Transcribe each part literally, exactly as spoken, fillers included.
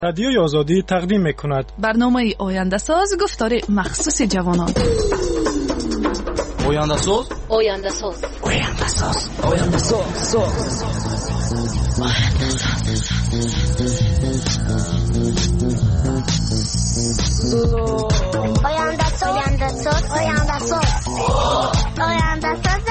رادیوی آزادی تقدیم می‌کند برنامه آینده ساز گفتار مخصوص جوانان. آینده ساز آینده ساز آینده ساز آینده ساز آینده ساز آینده ساز آینده ساز آینده ساز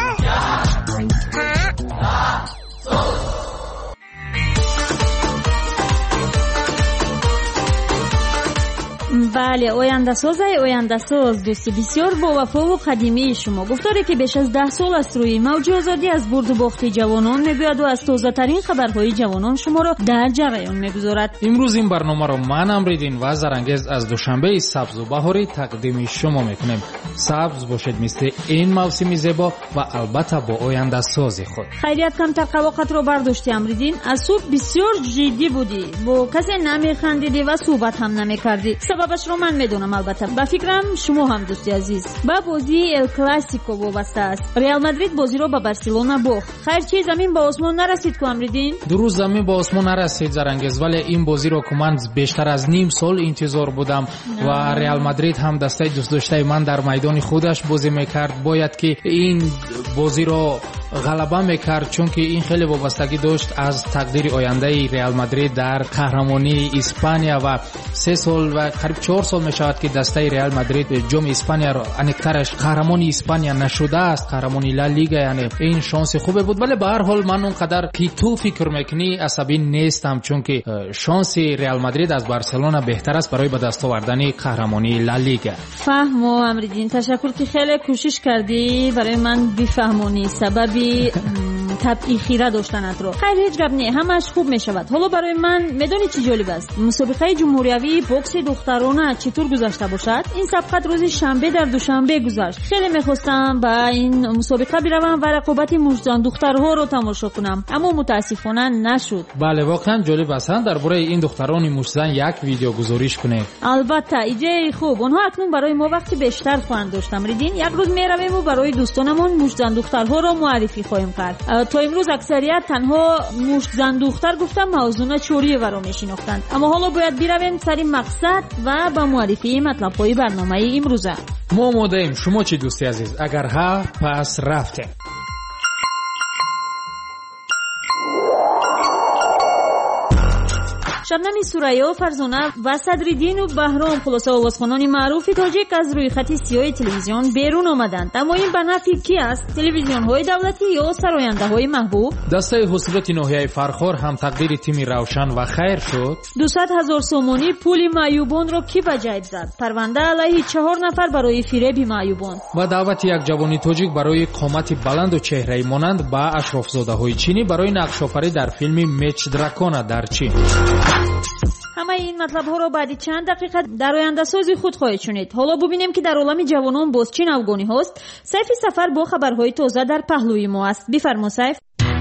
بله، آینده ساز آینده ساز دوستی بسیار با وفا و قدیمی شما. گفتاره که بیش از ده سال است روی موج آزادی از برد و باخت جوانان میگوید و از تازه ترین خبرهای جوانان شما را در جریان میگذارد. امروز این برنامه را من امریدین و زرانگیز از دوشنبه سبز و بهاری تقدیم شما میکنیم. سبز باشد مثل این موسم زیبا و البته با آینده ساز خود. خیریت کمتر قواقت را برداشتی امریدین. از صبح بسیار جدی بودی، با کسی نمیخندیدی و صحبت هم نمیکردی. سببش رو من میدونم. البته با فکرم شما هم دوستی عزیز با بازی ال کلاسیکو وابسته است. ریال مادرید بازی رو با بارسلونا باخت. خیر چی زمین با آسمان نرسید که امریدین؟ درست زمین با آسمان نرسید زرانگیز، ولی این بازی رو که من بیشتر از نیم سال انتظار بودم نه. و ریال مادرید هم دسته دوست داشته من در میدان خودش بازی میکرد. باید که این بازی رو غلبه میکرد، چون که این خیلی وابستگی داشت از تقدیر آینده ریال مادرید در قهرمانی اسپانیا و سه سال و قریب چهار سال میشود که دسته ریال مادرید جام اسپانیا رو انکترش قهرمانی اسپانیا نشده است، قهرمانی لا لیگا. یعنی این شانس خوبه بود، ولی به هر حال من اونقدر که تو فکر میکنی عصبی نیستم، چون که شانس ریال مادرید از بارسلونا بهتر است برای به دست آوردن قهرمانی لا لیگا. فهم و امریدین تشکر که خیلی کوشش کردی برای من بفهمونی سبب طبعی خیره داشتنت رو. خیر هیچ گپ نه، همش خوب میشود. حالا برای من میدونی چی جالب است؟ مسابقه جمهوریوی بوکس دخترانه چطور گذشته باشد؟ این سبقت روز شنبه در دوشنبه گذشت. خیلی میخواستم با این مسابقه بروم و رقابت مجدان دخترها رو تماشا کنم، اما متاسفانه نشد. بله واقعا جالب است درباره این دختران مجدان یک ویدیو گزارش کنه. البته ایده خوب. اونها اکنون برای ما وقتی بیشتر خواهند داشت. امریدین یک روز میرویم و برای دوستانمون مجدان دخترها رو معرفی خواهیم کرد. تا امروز اکثریت تنها مشت زن دختر گفتم موضوع چوری ورا میشناختند، اما حالا باید برویم سری مقصد و با معرفی مطلب‌های برنامه امروزه. ما آماده‌ایم. شما چی دوستی عزیز؟ اگر ها پس رفتیم. شبنم سوریا فرزانه و صدرالدین و بهرام خلاصه آوازخوانان معروف تاجیک از روی خط سیاه تلویزیون بیرون آمدند. اما این به نفع کی است؟ تلویزیون های دولتی یا سراینده های محبوب؟ دسته حصولت ناحیه فرخار هم تقدیر تیم روشن و خیر شد. دویست هزار سومانی پول معیوبان را کی به جیب زد؟ پرونده علیه چهار نفر برای فریب معیوبان. و دعوت یک جوانی تاجیک برای قامت بلند و چهره مانند با اشرافزاده های چینی برای نقش آفرینی در فیلم میچ دراکونا در چین. همه این مطلب ها را بعد چند دقیقه در آینده سازی خود خواهید شنید. حالا ببینیم که در عالم جوانان باز چه نوگانی هست. سیف سفر با خبرهای تازه در پهلوی ما است. بفرما سیف.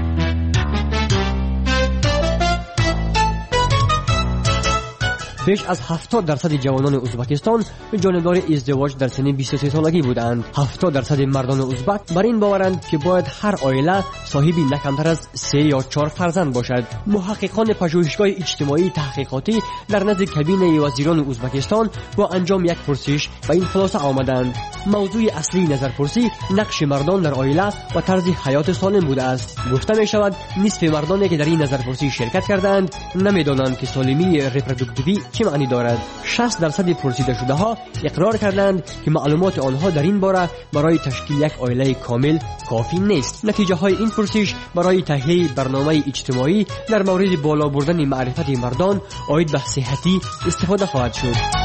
بیش از هفتاد درصد جوانان ازبکستان جانبدار ازدواج در سن بیست و سه سالگی بودند. هفتاد درصد مردان ازبک بر این باورند که باید هر عائله صاحبی نه کمتر از سه یا چهار فرزند باشد. محققان پژوهشگاه اجتماعی تحقیقاتی در نزد کابینه وزیران ازبکستان با انجام یک پرسش به این خلاصه آمدند: موضوع اصلی نظرپرسی نقش مردان در عائله و طرز حیات سالم بوده است. گفته می شود نصف مردانی که در این نظرپرسی شرکت کردند نمیدانند که سالمی رپرودوکتیوی چه معنی دارد. شصت درصد پرسیده شده ها اقرار کردند که معلومات آنها در این باره برای تشکیل یک عائله کامل کافی نیست. نتیجه های این پرسش برای تهیه برنامه اجتماعی در مورد بالا بردن معرفت مردان عاید به صحتی استفاده خواهد شد.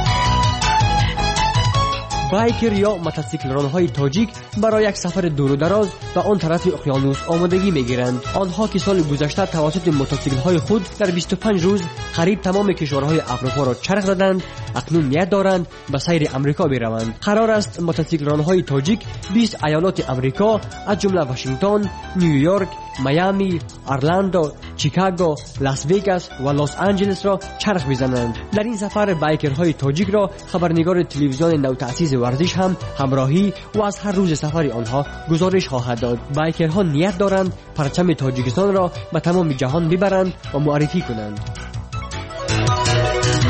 بایکر یا موتورسیکلران‌های تاجیک برای یک سفر دور و دراز به آن طرف اقیانوس آمادگی می‌گیرند. آنها که سال گذشته توسط موتورسیکل‌های خود در بیست و پنج روز قریب تمام کشورهای اروپا را چرخ زدند، اکنون نیت دارند به سیر امریکا بروند. قرار است موتورسیکلران‌های تاجیک بیست ایالات امریکا از جمله واشنگتن، نیویورک، میامی، اورلاندو، شیکاگو، لاس وگاس و لس آنجلس را چرخ بزنند. در این سفر بایکرهای تاجیک را خبرنگار تلویزیون نوتأسیس ورزش هم همراهی و از هر روز سفر آنها گزارش خواهد داد. بایکرها نیت دارند پرچم تاجیکستان را به تمام جهان ببرند و معرفی کنند.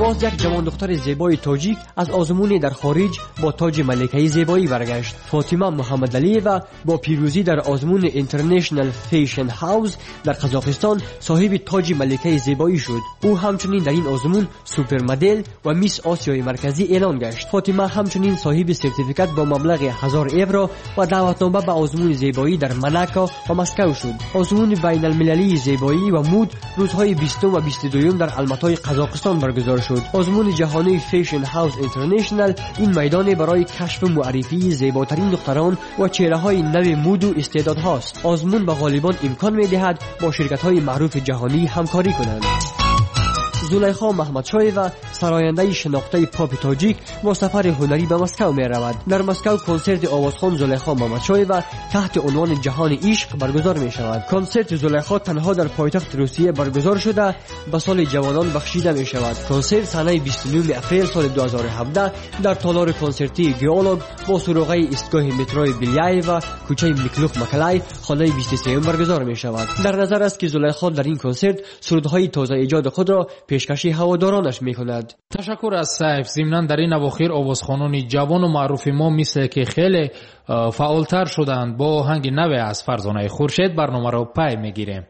باز یک جوان دختر زیبای تاجیک از آزمون در خارج با تاج ملکه زیبایی برگشت. فاطمه محمد علیوا با پیروزی در آزمون اینترنشنال فیشن هاوس در قزاقستان صاحب تاج ملکه زیبایی شد. او همچنین در این آزمون سوپر مدل و میس آسیای مرکزی اعلان گشت. فاطمه همچنین صاحب سرتیفیکات با مبلغ هزار یورو و دعوتنامه به آزمون زیبایی در مناکا و مسکو شد. آزمون بین المللی زیبایی و مود روزهای بیستم و بیست و دوم در الماتای قزاقستان برگزار شد. آزمون جهانی فیشن هاوس اینترنشنال این میدان برای کشف معرفی زیباترین دختران و چهره‌های نو مود و استعدادهاست. آزمون به غالبان امکان می‌دهد با شرکت‌های معروف جهانی همکاری کنند. زلیخا محمدشایوا سراینده شناخته پاپ تاجیک با سفر هنری به مسکو می رود. در مسکو کنسرت آوازخوان زلیخا محمدشایوا تحت عنوان جهان عشق برگزار می شود. کنسرت زلیخا تنها در پایتخت روسیه برگزار شده به سال جوانان بخشیده می شود. کنسرت سنه بیست و نه اپریل سال دو هزار و هفده در تالار کنسرتی گیولوگ با سروغه ایستگاه متروی بیلیایوا کوچه میکلوخ مکلای خانه بیست و سه برگزار می شود. در نظر است که زلیخا در این کنسرت سرودهای تازه ایجاد خود را پیشکشی هوادارانش میکند. تشکر از سیف. ضمناً در این اواخر آوازخوانان جوان و معروف ما مثل که خیلی فعالتر شدند. با آهنگ نو از فرزانه خورشید برنامه را پی میگیریم.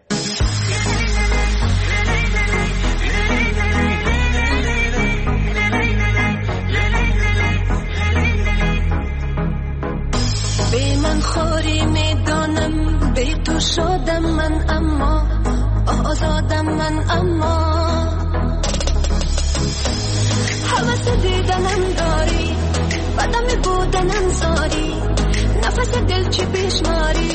به من خوری میدانم به تو شدم من اما آزادم من اما حوث دیدنم داری بدم بودنم زاری نفس دل چی پیش ماری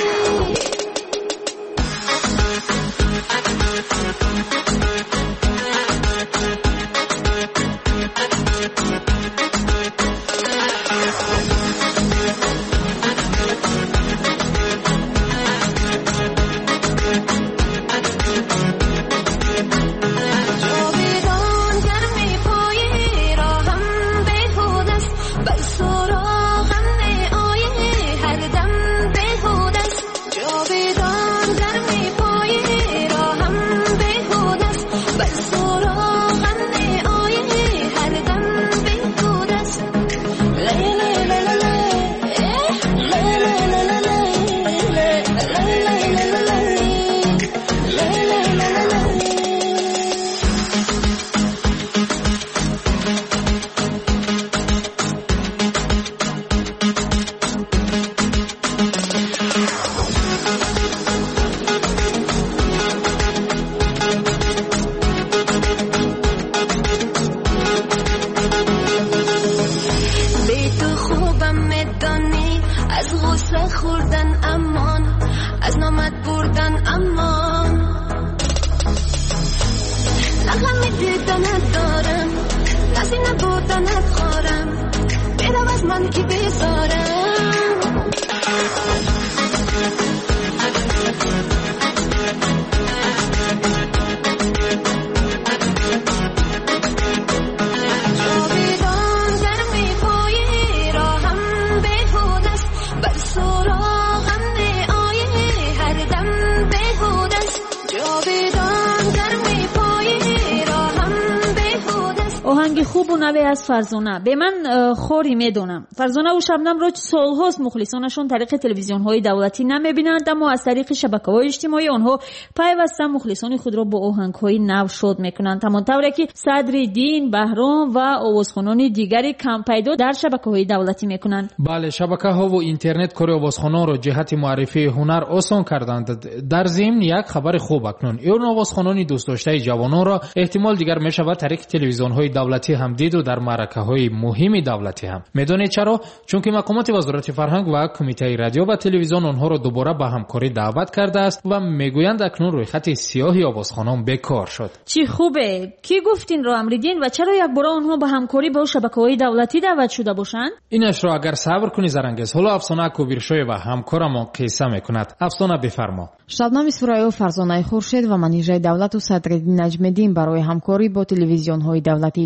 آهنگ خوب و نوی از فرزانه. به من خوری میدونم. فرزانه و شبنم را سالهاست مخلصانشون طریق تلویزیون های دولتی نمیبینند، اما از طریق شبکه های اجتماعی آنها پیوسته مخلصان خود را با آهنگ های نو شاد میکنند، همانطوری که صدرالدین بهرام و آوازخوانان دیگری کم پیدا در شبکه های دولتی میکنند. بله، شبکه ها و اینترنت کار آوازخوانان را جهت معرفی هنر آسان کردند. در ضمن یک خبر خوب اکنون این آوازخوانان دوست داشته جوانان را احتمال دیگر میشود طریق تلویزیون های دولتی هم دید و در معرکه های مهم دولتی هم. میدونید چرا؟ چون که مقامات وزارت فرهنگ و کمیته رادیو و تلویزیون آنها را دوباره به همکاری دعوت کرده است و میگویند اکنون روی خط سیاهی آوازخوانان بیکار شد. چی خوبه. کی گفتین رو امریدین و چرا یک بار آنها به همکاری با شبکه‌های دولتی دعوت شده باشند؟ اینش را اگر صبر کنی زرنگز. حالا افسانه کوبیرشوی و همکارم قصه میکند. افسانه بفرما. شبنم اسفرایی و فرزانه خورشید و منیژه دولت و صدرالدین نجم‌الدین برای همکاری با تلویزیون‌های دولتی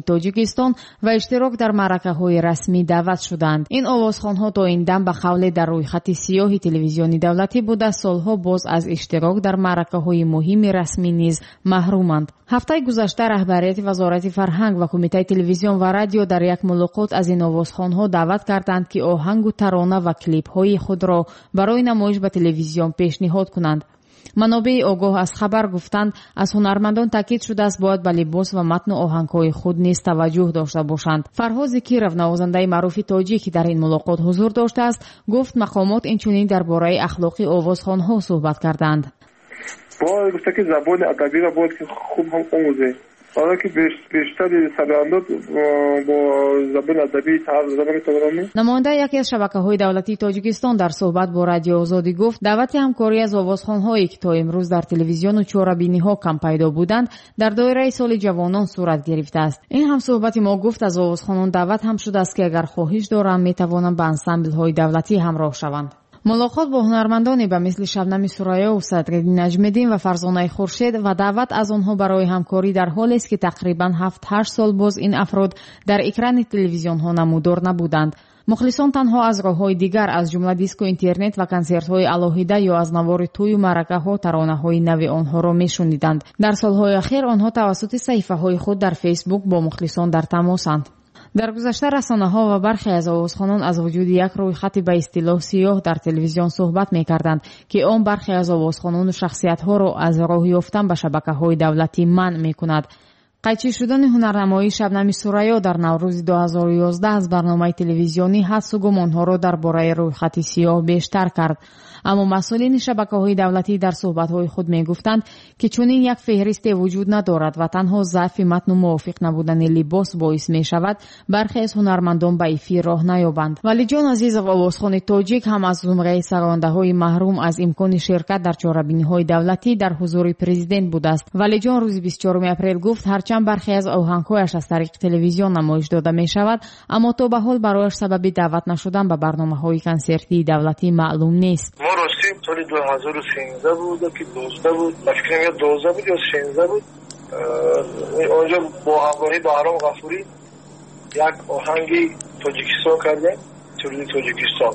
тоҷикистон ва иштирок дар маъракаҳои расмӣ даъват шуданд. ин овозхонҳо то ин дам ба қавле дар рӯйхати сиёҳи телевизиони давлатӣ буда солҳо боз аз иштирок дар маъракаҳои муҳими расмӣ низ маҳруманд. ҳафтаи гузашта раҳбарияти вазорати фарҳанг ва кумитаи телевизион ва радио дар як мулоқот аз ин овозхонҳо даъват карданд ки оҳангу тарона ва клипҳои худро барои намоиш ба телевизион пешниҳод кунанд. манобеи огоҳ аз хабар гуфтанд, аз ҳунармандон таъкид шудааст бояд ба либос ва матну оҳангҳои худ низ таваҷҷӯҳ дошта бошанд. Фарҳод Зикиров, навозандаи маъруфи тоҷик, ки дар ин мулоқот ҳузур доштааст, гуфт мақомот инчунин дар бораи ахлоқи овозхонҳо суҳбат карданд. باید گفته که زبان ادبی را باید که خوب هم آموزه. حالا که بیشتر سربندات با زبان ادبی تعارف زبان تورانی. نماینده یکی از شبکه‌های دولتی تاجیکستان در صحبت با رادیو آزادی گفت دعوت همکاری از آوازخوان‌هایی که تا امروز در تلویزیون و چهاربینی‌ها کم پیدا بودند در دایره سال جوانان صورت گرفته است. این هم صحبت ما گفت از آوازخوانان دعوت هم شده است که اگر خواهش دارند می‌توانند به انسامبل‌های دولتی همراه شوند. ملاقات با هنرمندانی به مثل شبنم سوریا و صدرالدین نجم‌الدین و فرزانه خورشید و دعوت از آنها برای همکاری در حالی است که تقریباً هفت هشت سال باز این افراد در اکران تلویزیون ها نمودار نبودند. مخلصان تنها از راه‌های دیگر از جمله دیسک و اینترنت و کنسرت‌های الهیده یا از نوار توی و معرکه‌ها ترانه‌های نو آنها را می‌شنیدند. در سال‌های اخیر آنها توسط صفحه‌های خود در فیسبوک با مخلصان در تماسند. در گذشته رسانه‌ها و برخی از آوازخوانان از وجود یک رویخط به اصطلاح سیاه در تلویزیون صحبت می‌کردند که آن برخی از آوازخوانان و شخصیت‌ها را از راه یافتن به شبکه‌های دولتی منع می‌کند. قیچی شدن هنرنمایی شبنم سوریا در نوروز دو هزار و یازده از برنامه تلویزیونی حدس و گمان‌ها را درباره رویخط سیاه بیشتر کرد. اما مسئولین شبکه‌های دولتی در صحبت‌های خود می‌گفتند که چنین یک فهرستی وجود ندارد و تنها ضعف متن و موافق نبودن لباس باعث می‌شود برخی از هنرمندان به افی راه نیابند. ولی جان عزیز و آوازخوان تاجیک هم از زمره سراینده‌های محروم از امکان شرکت در چهاربینی‌های دولتی در حضور پرزیدنت بوده است. ولی جان روز بیست و چهارم اپریل گفت هرچند برخی از آهنگ‌هایش از طریق تلویزیون نمایش داده می‌شود، اما تا به حال برایش سبب دعوت نشدن به برنامه‌های کنسرتی دولتی معلوم نیست. راستی سال دو هزار و سیزده بود که دوازده بود، فکر کنم دوازده بود یا سیزده بود. آنجا با همراهی بهرام غفوری یک آهنگی تاجیکستان کردیم، تولید تاجیکستان.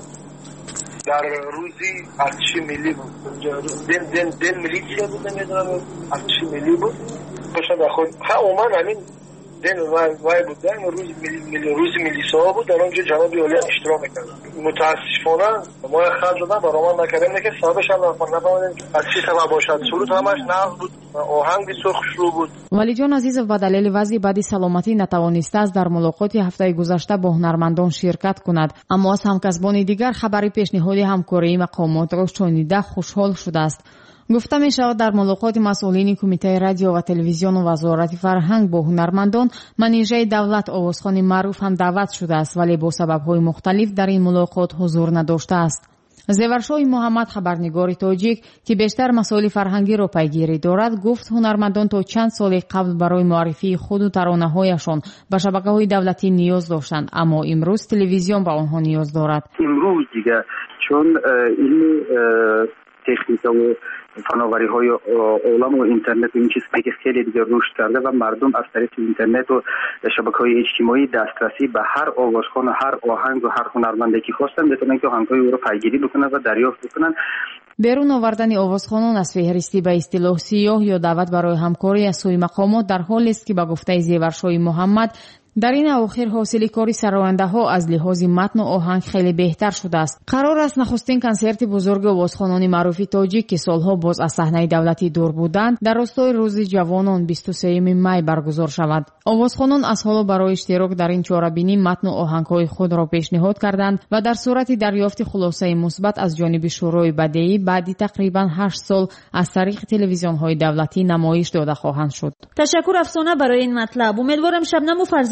در روزی ارتش ملی بود. دن دن دن میلیشیا بود، نمیدونم ارتش ملی بود. داشتن در خود ها اومد همین دن وای وای بود. در روز ملی روز میلیسا بود. در اونجا جناب عالی اشتراک می‌کردن. متاسفانه ما خرج دادن برام نکردیم که صاحبش هم نفهمیدیم از چی سبب باشد. سرود همش نقض بود. آهنگ سرخ شلو بود. ولی جان عزیز با دلیل وضع بدی سلامتی نتوانسته است در ملاقات هفته گذشته با هنرمندان شرکت کند. اما از همکسبان دیگر خبری پیشنهاد همکاری مقامات را شنیده خوشحال شده است. گفته می شود در ملاقات مسئولین کمیته رادیو و تلویزیون و وزارت فرهنگ با هنرمندان منیژه دولت آوازخوان معروف هم دعوت شده است ولی با سبب‌های مختلف در این ملاقات حضور نداشته است. زیورشاه محمد خبرنگار تاجیک که بیشتر مسائل فرهنگی را پیگیری دارد گفت هنرمندان تا چند سال قبل برای معرفی خود و ترانه‌هایشان به شبکه‌های دولتی نیاز داشتند، اما امروز تلویزیون به آنها نیاز دارد. امروز دیگه چون این تکنیک و فناوری های عالم و اینترنت و این چیزهایی که خیلی دیگه رشد کرده و مردم از طریق اینترنت و شبکه‌های اجتماعی دسترسی به هر آوازخوان و هر آهنگ و هر هنرمندی که خواستن بتونن که آهنگ‌های او رو پیگیری بکنن و دریافت بکنن. بیرون آوردن آوازخوانان از فهرستی به اصطلاح سیاه یا دعوت برای همکاری از سوی مقامات در حالی است که به گفته زیورشاه محمد در این اواخر حاصل کاری سراینده ها از لحاظ متن و آهنگ خیلی بهتر شده است. قرار است نخستین کنسرت بزرگ آوازخوانان معروف تاجیک که سالها باز از صحنه دولتی دور بودند در راستای روز جوانان بیست و سوم می برگزار شود. آوازخوانان از حالا برای اشتراک در این چهاربینی متن و آهنگ‌های خود را پیشنهاد کردند و در صورت دریافت خلاصه مثبت از جانب شورای بدیعی بعد تقریبا هشت سال از طریق تلویزیون‌های دولتی نمایش داده خواهند شد. تشکر افسانه برای این مطلب. امیدوارم شبنم و فرزانه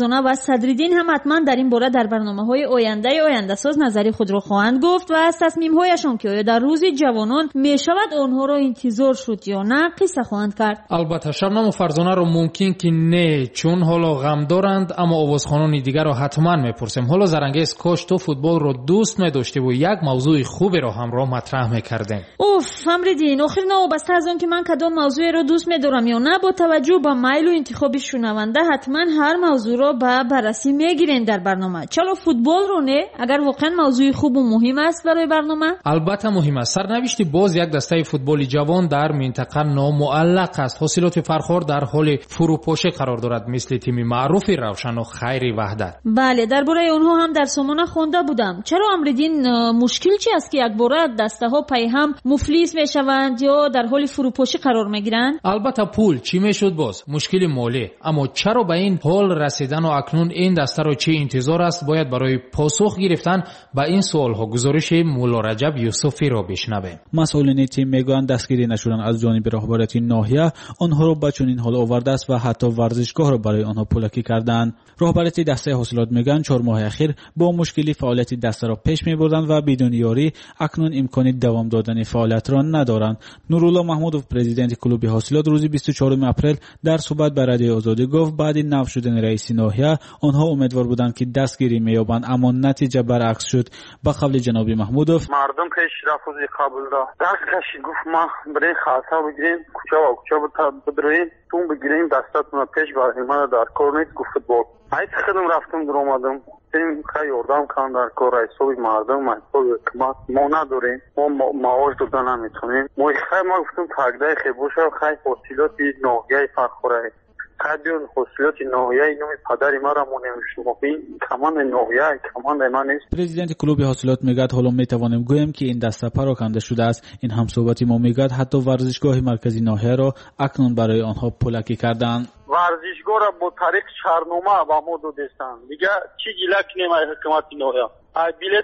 فرزانه و صدرالدین هم حتما در این باره در برنامه‌های آینده آینده ساز نظری خود را خواهند گفت و از تصمیم‌هایشان که آیا در روز جوانان می‌شود آنها را انتظار شد یا نه قصه خواهند کرد. البته شبنم و فرزانه را ممکن که نه، چون حالا غم دارند، اما آوازخوانان دیگر را حتما میپرسیم. حالا زرنگیز کاش تو فوتبال رو دوست می‌داشتی و یک موضوع خوبی را همراه مطرح می‌کردیم. اوف امردین، آخر نوابسته از آن که من کدام موضوع را دوست می‌دارم یا نه، با توجه به میل و انتخاب شنونده حتما هر موضوع را به بررسی میگیرین در برنامه. چرا فوتبال رو نه؟ اگر واقعا موضوع خوب و مهم است برای برنامه؟ البته مهم است. سرنوشت باز یک دسته فوتبال جوان در منطقه نامعلق است. حاصلات فرخور در حال فروپاشی قرار دارد، مثل تیم معروف روشن و خیر وحدت. بله، درباره اونها هم در سامانه خوانده بودم. چرا امردین مشکل چی است که یک باره دسته ها پی هم مفلس میشوند یا در حال فروپاشی قرار میگیرند؟ البته پول چی میشد باز؟ مشکل مالی. اما چرا به این حال رسیدن و اکنون این دسته را چه انتظار است؟ باید برای پاسخ گرفتن به این سوال ها گزارش مولا رجب یوسفی را بشنویم. مسئولین تیم میگویند دستگیری نشدن از جانب رهبریت ناحیه آنها را به چنین حال آورده است و حتی ورزشگاه را برای آنها پولکی کردند. رهبریت دسته حاصلات میگن چهار ماه اخیر با مشکلی فعالیت دسته را پیش میبردند و بدون یاری اکنون امکان دوام دادن فعالیت را ندارند. نورالله محمودوف پرزیدنت کلوب حاصلات روز بیست و چهارم اپریل در صحبت با رادیو آزادی گفت بعد نفی شدن رئیس ناحیه آنها امیدوار بودند که دستگیری مییابند، اما نتیجه برعکس شد. با قول جناب محمودوف مردم پیش رفت قبول داد دست کشید، گفت ما برای خاطر بگیریم کوچه و کوچه بدرویم تون بگیریم دستاتون پیش برای ما در کار نیست. گفت فوتبال هیچ خدم رفتم در اومدم تیم خیلی اردام کن در کار رئیسوی مردم رئیسوی حکومت ما نداریم، ما معاش دادن نمیتونیم. ما خیلی ما گفتم تقدیر خیلی باشه خیلی حاصلاتی ناحیه فرخوره قدیون حاصلات ناحیه اینو پدر ما را مونیمشون این کمان ناحیه کمان ما نیست. پرزیدنت کلوب حاصلات میگد حالا میتوانیم گویم که این دسته پراکنده شده است. این هم صحبتی ما میگد حتی ورزشگاه مرکزی ناحیه را اکنون برای آنها پولکی کردند. ورزشگاه را با طریق شهرنامه با ما دادستان دیگه چی گیلک نمیای حکومت ناحیه بلیت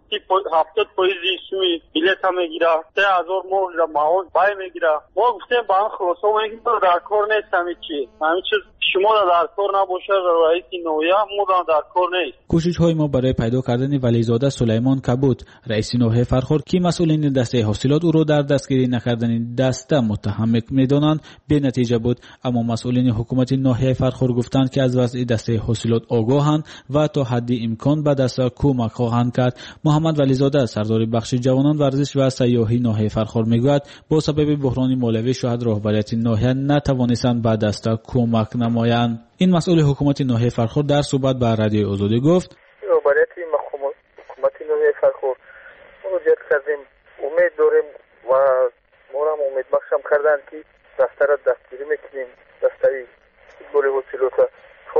هفتاد پاییزی سوی بلیت هم میگیره سه هزار ماه را معاش بای میگیره. ما گفتیم با هم خلاصه و میگیم در کار نیست همین چی همین چیز شما در کار نباشه رئیس ناحیه ما در کار نیست. کوشش های ما برای پیدا کردن ولیزاده سلیمان کبود رئیس ناحیه فرخور که مسئولین دسته حاصلات او را در دستگیری نکردن دسته متهم میدانند به نتیجه بود. اما مسئولین حکومت ناحیه فرخور گفتند که از وضع دسته حاصلات آگاهند و تا حد امکان به دسته کمک خواهند کرد. محمد ولیزاده سردار بخش جوانان ورزش و سیاحی ناحیه فرخور میگوید با سبب بحران مالی شاید رهبریت ناحیه نتوانستند به دسته کمک نمایند. این مسئول حکومت ناحیه فرخور در صحبت با رادیو آزادی گفت رهبریت حکومت ناحیه فرخور ما جد کردیم امید داریم و ما را امید بخشم کردن که دسته را دستگیری میکنیم دسته فوتبال حاصلات تو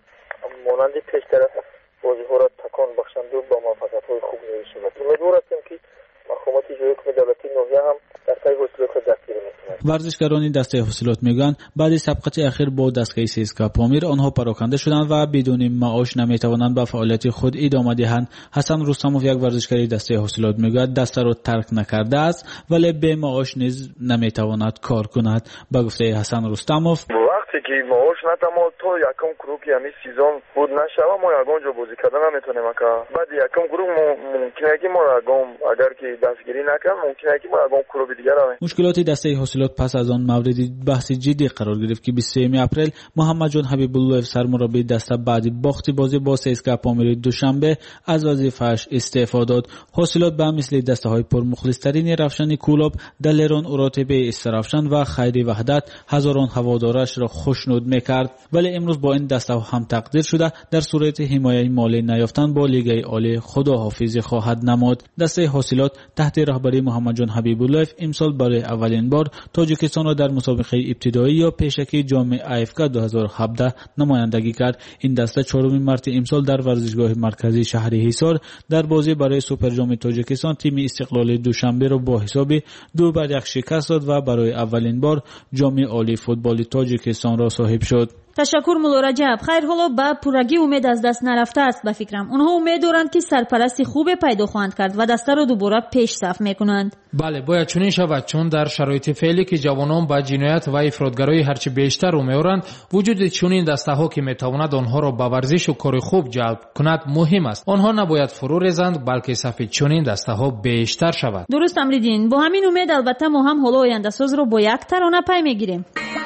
مانند پیش طرف بازی ها را تکان بخشند و با موفقیت های خوب نشود. امیدوار هستیم که حکومت حکم دولتی ناحیه هم دسته حاصلات را دستگیری میکنند. ورزشکاران دسته حاصلات میگن بعد سبقت اخیر با دستگاه سیسکا پامیر آنها پراکنده شدند و بدون معاش نمیتوانند به فعالیت خود ادامه دهند. حسن رستموف یک ورزشکار دسته حاصلات میگوید دسته را ترک نکرده است ولی به معاش نیز نمیتواند کار کند. با گفته حسن رستموف وقتی که معاش نتما تو یکم گروه که همین سیزن بود نشه ما یگان جا بازی کردن نمیتونیم که بعد یکم گروه ممکنه که ما یگان اگر که دستگیری نکنم ممکنه که ما یگان گروه دیگر هم. مشکلات دسته حاصلات پس از آن مورد بحث جدی قرار گرفت که بیست و سوم اپریل محمد جان حبیب الله سرمربی دسته بعد باخت بازی با سیسکا پامیر دوشنبه از وظیفه‌اش استعفا داد. حاصلات به مثل دسته های پرمخلص‌ترین رفشن کلوب دلیران اوراتبه استرافشن و خیری وحدت هزاران هوادارش را خوشنود میکرد، ولی امروز با این دسته هم تقدیر شده در صورت حمایت مالی نیافتن با لیگ عالی خداحافظی خواهد نمود. دسته حاصلات تحت رهبری محمد جان حبیب الله امسال برای اولین بار تاجیکستان را در مسابقه ابتدایی یا پیشکی جام آفریقا دو هزار و هفده نمایندگی کرد. این دسته چهارمین مرتبه امسال در ورزشگاه مرکزی شهر حصار در بازی برای سوپر جام تاجیکستان تیم استقلال دوشنبه را با حساب دو بر یک شکست داد و برای اولین بار جام عالی فوتبال تاجیکستان تاجیکستان را صاحب شد. تشکر مولا رجب. خیر، حالا با پورگی امید از دست نرفته است به فکرم. اونها امید دارند که سرپرستی خوب پیدا خواهند کرد و دسته را دوباره پیش صف میکنند. بله، باید چنین شود، چون در شرایط فعلی که جوانان با جنایت و افراطگرایی هرچی بیشتر رو میورند، وجود چنین دسته ها که میتواند آنها را به ورزش و کار خوب جلب کند مهم است. آنها نباید فرو ریزند، بلکه صف چنین دسته ها بیشتر شود. درست امریدین. با همین امید البته ما هم حالا آینده ساز رو با یک ترانه پی میگیریم.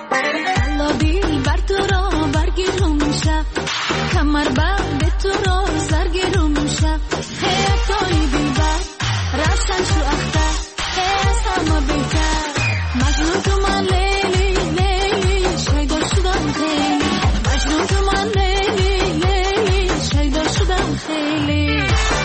کمر بند تو را سرگیرم میشه حیاتای دلبر رفتن شو اختر از همه بهتر مجنون تو من لیلی لیلی شیدا شدم خیلی مجنون تو من لیلی لیلی شیدا شدم خیلی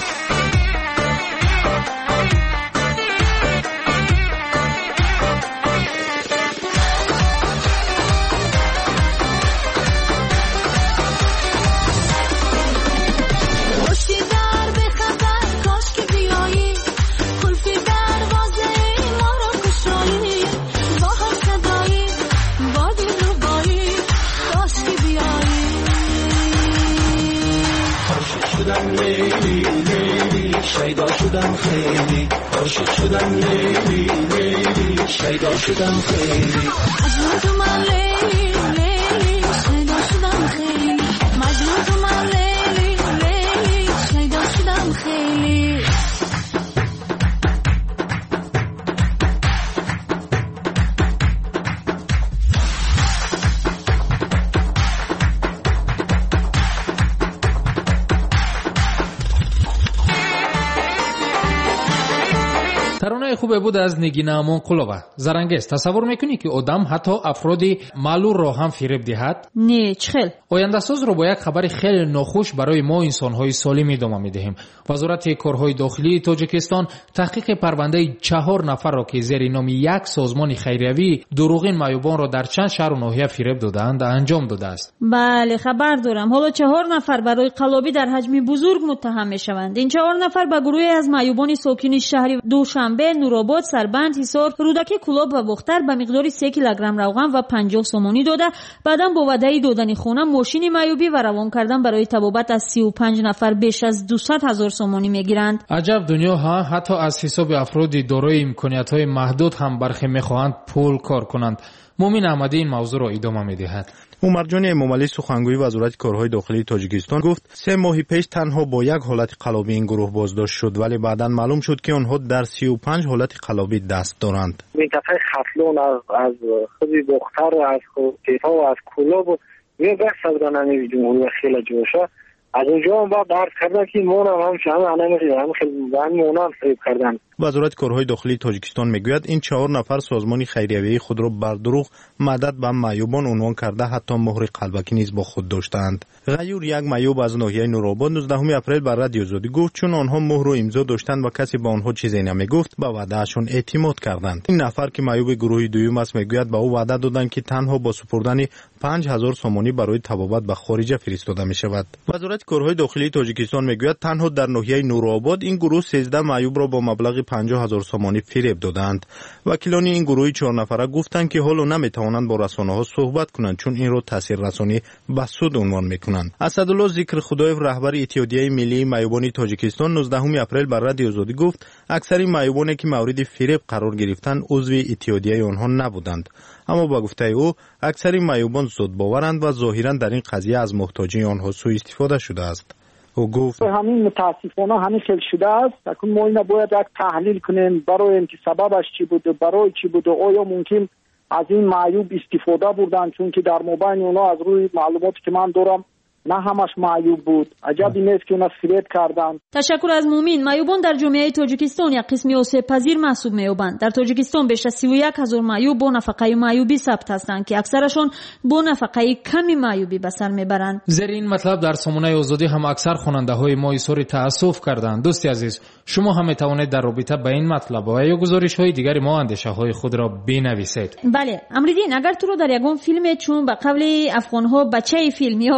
شیدا شدم خیلی عاشق شدم لیلی لیلی شیدا شدم خیلی مجنون تو من لیلی لیلی شیدا شدم خیلی مجنون تو من لیلی لیلی شیدا شدم خیلی ترانه خوبه بود از نگین امانقلوه. زرنگیز، تصور میکنی که آدم حتی افرادی معلول را هم فریب دهد؟ نه، چخل. آینده ساز رو با یک خبر خیلی ناخوش برای ما انسان‌های سالم ادامه میدهیم. وزارت کارهای داخلی تاجیکستان تحقیق پرونده چهار نفر را که زیر نام یک سازمان خیریوی دروغین معیوبان را در چند شهر و ناحیه فریب دادند انجام داده است. بله، خبر دارم. حالا چهار نفر برای قلابی در حجم بزرگ متهم میشوند. این چهار نفر به گروهی از معیوبان ساکن شهر دوشنبه، نورآباد، سربند، حصار، رودکی، کلاب و بختر به مقدار سه کیلوگرم روغن و پنجاه سومانی داده، بعداً با وعده دادن خونه، ماشین معیوبی و روان کردن برای طبابت از سی و پنج نفر بیش از دویست هزار سومانی میگیرند. عجب دنیا ها، حتی از حساب افرادی دارای امکانیت‌های محدود هم برخی میخواهند پول کار کنند. مومن احمدی این موضوع را ادامه میدهد. عمر جان امامعلی سخنگوی وزارت کارهای داخلی تاجیکستان گفت سه ماه پیش تنها با یک حالت قلابی این گروه بازداشت شد، ولی بعداً معلوم شد که آنها در سی و پنج حالت قلابی دست دارند. منطقه خفلون از از خود بختر از تیفا و از کلاب یه بحث از برنامه جمهوری خیلی جوشه از اونجا هم با درد کردن که مونم هم شما هم هم خیلی مونم فریب کردن. وزارت کارهای داخلی تاجیکستان میگوید این چهار نفر سازمان خیریوی خود را بر دروغ مدد به معیوبان عنوان کرده، حتی مهر قلبکی نیز با خود داشتند. غیور، یک معیوب از ناحیه نورآباد، نوزدهم اپریل بر رادیو آزادی گفت چون آنها مهر و امضا داشتند و کسی به آنها چیزی نمیگفت به وعدهشون اعتماد کردند. این نفر که معیوب گروه دوم است میگوید به او وعده دادند که تنها با سپردن پنج هزار سومانی برای طبابت به خارج فرستاده می شود. وزارت کارهای داخلی تاجیکستان میگوید تنها در ناحیه نورآباد این گروه سیزده معیوب را با مبلغ پنجاه هزار سومانی فریب دادند. وکیلان این گروه چهار نفره گفتند که حالا نمیتوانند با رسانه‌ها صحبت کنند چون این را تاثیررسانی به سود عنوان میکنند. اسدالله ذکر خدایف، رهبر اتحادیه ملی معیوبان تاجیکستان، نوزدهم اپریل بر رادیو آزادی گفت اکثر معیوبانی که مورد فریب قرار گرفتند عضو اتحادیه آنها نبودند، اما با گفته او اکثر معیوبان زود باورند و ظاهرا در این قضیه از محتاجی آنها سوء استفاده شده است. او گفت همین متاسفانه همین خیلی شده است. اکنون ما اینو باید یک تحلیل کنیم برای اینکه سببش چی بوده، برای چی بوده، آیا ممکن از این معیوب استفاده بردن، چون که در مابین اونا از روی معلوماتی که من دارم نه همش معیوب بود. عجب این است که اونا فریب کردن. تشکر از مومین. معیوبان در جامعه تاجیکستان یک قسمی آسیب پذیر محسوب می‌یابند. در تاجیکستان بیش از سی و یک هزار معیوب با نفقه معیوبی ثبت هستند که اکثرشون با نفقه کمی معیوبی به سر میبرند. زیر این مطلب در سامانه آزادی هم اکثر خواننده‌های ما اظهار تأسف کردند. دوستی عزیز، شما هم می‌توانید در رابطه با این مطلب و یا گزارش‌های دیگر ما اندیشه‌های خود را بنویسید. بله، امریدین، اگر تو رو در یگان فیلم چون به قبل افغان‌ها بچه فیلم یا قهرمان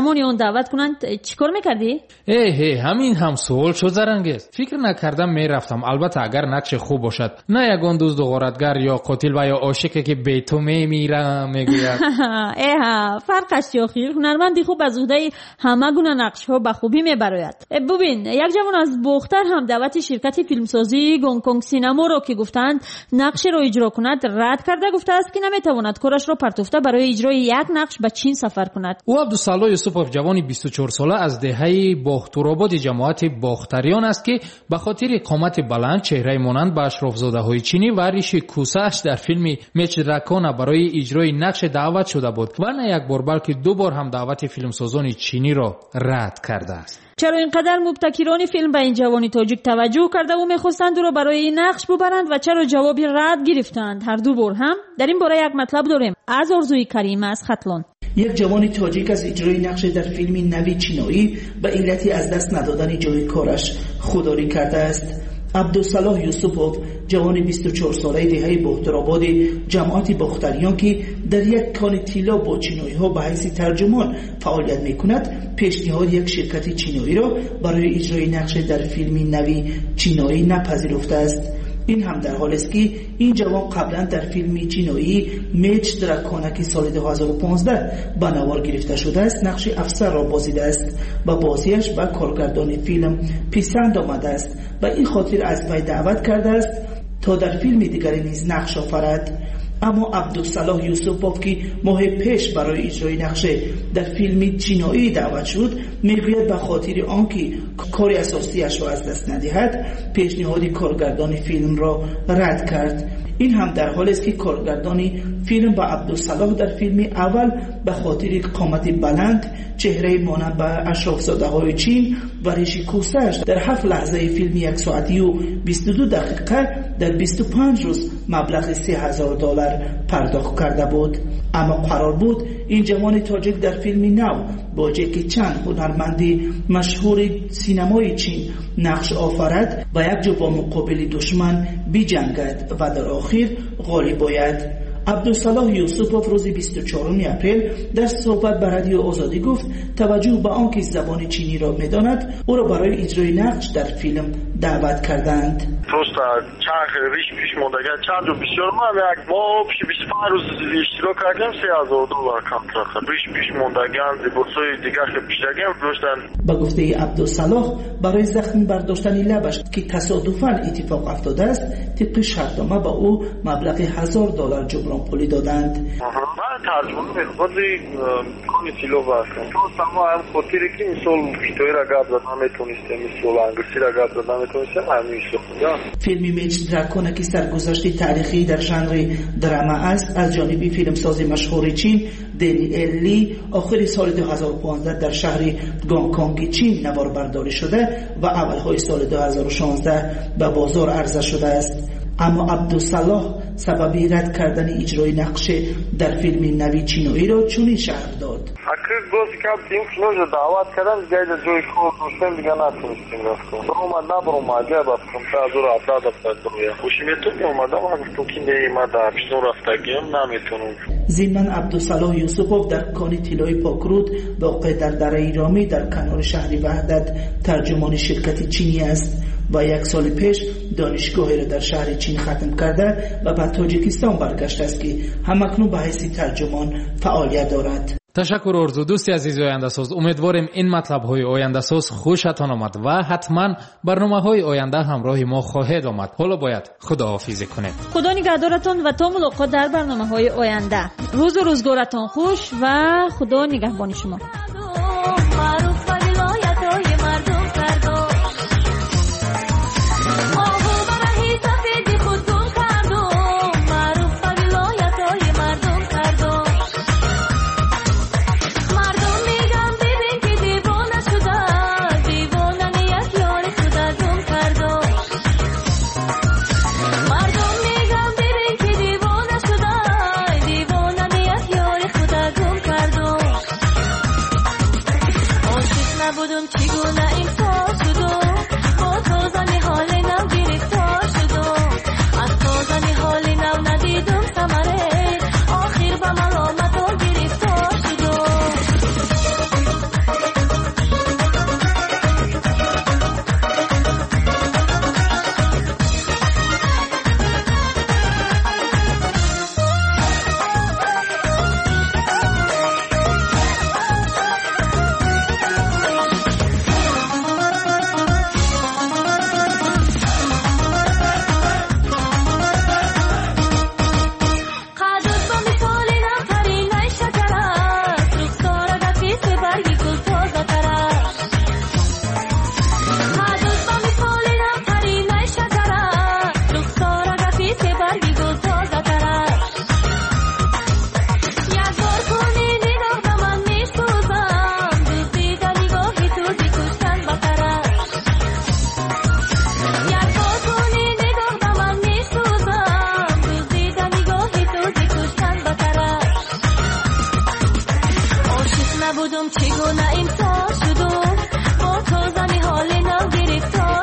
زمانی اون دعوت کنند چیکار میکردی؟ ای هی همین هم سوال شد زرنگیز. فکر نکردم میرفتم، البته اگر نقش خوب باشد، نه یگان دزد و غارتگر یا قاتل و یا عاشقی که به تو میمیره میگوید. ایها فرقش چیه؟ هنرمندی خوب از عهده همه گونه نقش ها به خوبی میبراید. ببین یک جوان از بختر هم دعوت شرکت فیلمسازی گونگ‌کنگ سینما رو که گفتند نقش رو اجرا کند رد کرده، گفته است که نمیتواند کارش رو پرتوفته برای اجرای یک نقش به چین سفر کند. او عبدالصلاح یوسفوف جوانی بیست و چهار ساله از دهه باخترآباد جماعت باختریان است که به خاطر قامت بلند، چهره مانند به اشرافزاده‌های چینی و ریش کوسه‌اش در فیلم میچ دراکونا برای اجرای نقش دعوت شده بود و نه یک بار بلکه دو بار هم دعوت فیلمسازان چینی را رد کرده است. چرا اینقدر مبتکران فیلم به این جوانی تاجیک توجه کرده و میخواستند او را برای این نقش ببرند و چرا جوابی رد گرفتند؟ هر دو بار هم در این باره یک مطلب داریم از آرزوی کریم از خطلان. یک جوان تاجیک از اجرای نقش در فیلم نوی چینایی به علت از دست ندادن جای کارش خودداری کرده است. عبدالصلاح یوسفوف جوان بیست و چهار ساله دهه باخترآباد جماعت باختریان که در یک کان طلا با چینایی ها به حیث ترجمان فعالیت می کند، پیشنهاد یک شرکت چینایی را برای اجرای نقش در فیلم نوی چینایی نپذیرفته است. این هم در حالی است که این جوان قبلا در فیلم چینایی میچ دراکونا که سال دو هزار و پانزده به نوار گرفته شده است نقش افسر را بازیده است و بازیش به کارگردان فیلم پسند آمده است و این خاطر از وی دعوت کرده است تا در فیلم دیگری نیز نقش آفرد. اما عبدالصلاح یوسفوف که ماه پیش برای اجرای نقش در فیلم چینایی دعوت شد، میگوید به خاطر آنکه کار اساسیش را از دست ندهد پیشنهاد کارگردان فیلم را رد کرد. این هم در حالی است که کارگردان فیلم با عبدالصلاح در فیلم اول به خاطر قامت بلند، چهره مانند به اشرافزاده‌های چین و ریش کوسه‌اش در هفت لحظه فیلم یک ساعتی و بیست و دو دقیقه در بیست و پنج روز مبلغ سه هزار دلار پرداخت کرده بود. اما قرار بود این جوان تاجیک در فیلم نو با جکی چند هنرمند مشهور سینمای چین نقش آفرد و یک جو با مقابل دشمن بجنگد و در آخر غالب باید. عبدالصلاح یوسفوف روز بیست و چهارم اپریل در صحبت به رادیو آزادی گفت توجه به آنکه زبان چینی را می‌داند او را برای اجرای نقش در فیلم دعوت کردند. درست چند ریش پیش موندگی چند رو بسیار من یک ماه پیش بیست و پنج روز اشتراک کردیم سه هزار دلار کنترکت ریش پیش موندگی بورسای دیگر که پیشگیم داشتن. با گفته عبدالصلاح برای زخم برداشتن لبش که تصادفاً اتفاق افتاده است طبق شرطنامه با او مبلغ هزار دلار جبران پولی دادند. من ترجمه می‌خوادی کنی سیلو باشم. تو سما هم خاطری که مثال ویدیوی را گاب دادم میتونستم مثال انگلیسی را گاب دادم میتونستم همیشه. فیلم میچ دراکونا که سرگذشت تاریخی در ژانر دراما است از جانب فیلمساز مشهور چین دنیل لی آخر سال دو هزار و پانزده در شهر گونگ‌کنگ چین نوار برداری شده و اولهای سال دو هزار و شانزده به بازار عرضه شده است. اما عبدالصلاح سبب رد کردن اجرای نقش در فیلم نوی چینایی را چنین شرح داد. اگر گفتی که تیم فیلم دعوت کردم جای جای خوب دوستم دیگه نتونستیم رفتم. برام نبرم اگه بافتم تا از رو افراد افتاد برویم. خوشی میتونی اومدم اگر تو که نیمه در پیشون رفتگیم نمیتونم. زیمن عبدالصلاح یوسفوف در کان طلای پاکرود واقع در دره ایرامی در کنار شهر وحدت ترجمان شرکت چینی است و یک سال پیش دانشگاهی را در شهر چین ختم کرده و به تاجیکستان برگشته است که همکنون به حیث ترجمان فعالیت دارد. تشکر آرزو. دوستی عزیز آینده ساز، امیدواریم این مطلب های آینده ساز خوشتان آمد و حتما برنامه های آینده همراه ما خواهید آمد. حالا باید خداحافظی کنید. خدا نگهدارتان و تا ملاقات در برنامه های آینده. روز و روزگارتان خوش و خدا نگهبان شما. دیوانه امسال شدم با تو زمی حال نو گرفتار